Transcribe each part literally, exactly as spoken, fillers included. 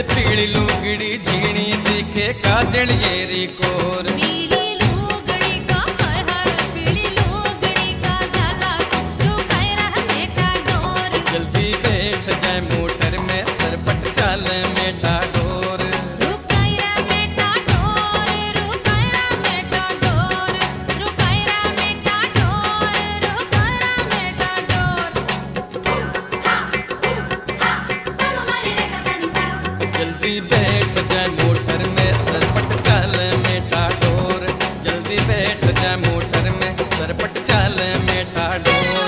पीली लुगड़ी झीणी दिखे काजल येरी कोर। पीली लुगड़ी का हाय हाय पीली लुगड़ी का जाला रुकाई रह बेटा डोर। जल्दी बैठ जाए मोटर में सरपट चाल मेटा डोर। रुकाई रह बेटा डोर रुकाई रह बेटा डोर रुकाई रह बेटा डोर रुकाई रह बेटा डोर। जल्दी बैठ जाए मोटर में सरपट चाल मेटा डोर। जल्दी बैठ जाए मोटर में सरपट चाल मेटा डोर।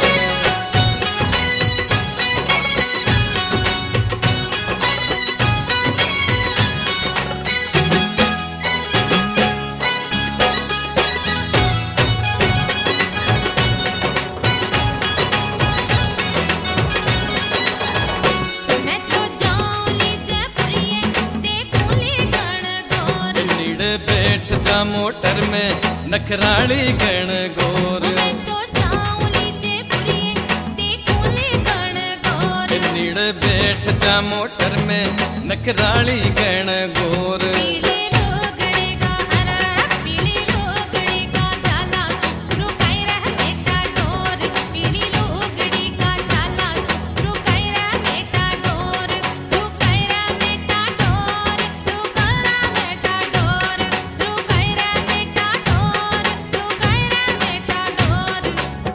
मैं तो जाऊं लीजे प्रिय देखूं ली गण गोर। नीड़ बैठ जा मोटर में नखराली गण गोर। मैं तो जाऊं लीजे प्रिय देखूं ली गण गोर। नीड़ बैठ जा मोटर में नखराली गण गोर। पीली लुगड़ी का हर पीली लुगड़ी का जाला रुकाई रह बेटा डोर। पीली लुगड़ी का जाला रुकाई रह बेटा डोर रुकाई रह बेटा डोर रुकाई रह बेटा डोर रुकाई रह बेटा डोर रुकाई रह बेटा डोर।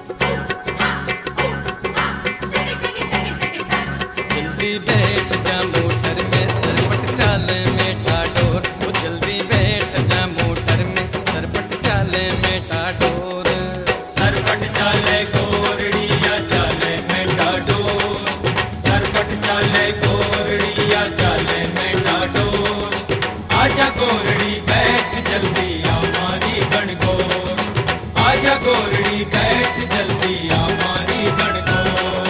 जल्दी बैठ जा मोटर में सरपट चाल मेटा डोर। वो जल्दी बैठ जा मोटर में सरपट चाल मेटा डोर। सरपट चाले गोरड़िया चाले मेटा डोर। सरपट चाले गोरड़िया चाले मेटा डोर। आजा गोरड़ी बैठ जल्दी हमारी गणगोर। आजा गोरड़ी बैठ जल्दी हमारी गणगोर।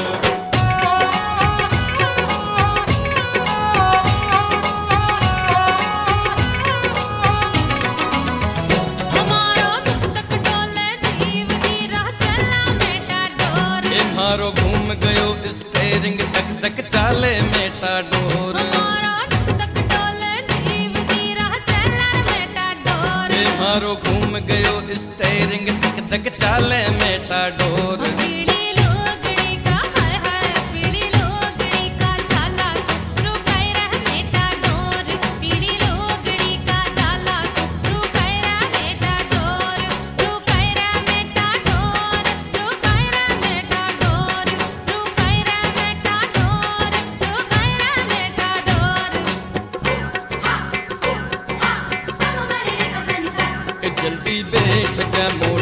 हमारो तक डोले जीव दी राह चला बेटा डोर। ए मारो घूम गयो स्टेरिंग तक तक चाले मेटा डोर। हमारो तक डोले जीव दी राह चला बेटा डोर। ए मारो घूम गयो स्टेरिंग तक तक चाले मेटा डोर। पीली लुगड़ी का हाय हाय पीली लुगड़ी का जाला रुकाई रह बेटा डोर। पीली लुगड़ी का जाला रुकाई रह बेटा डोर रुकाई रह बेटा डोर रुकाई रह बेटा डोर रुकाई रह बेटा डोर रुकाई रह बेटा डोर। जल्दी बैठ जा मोटर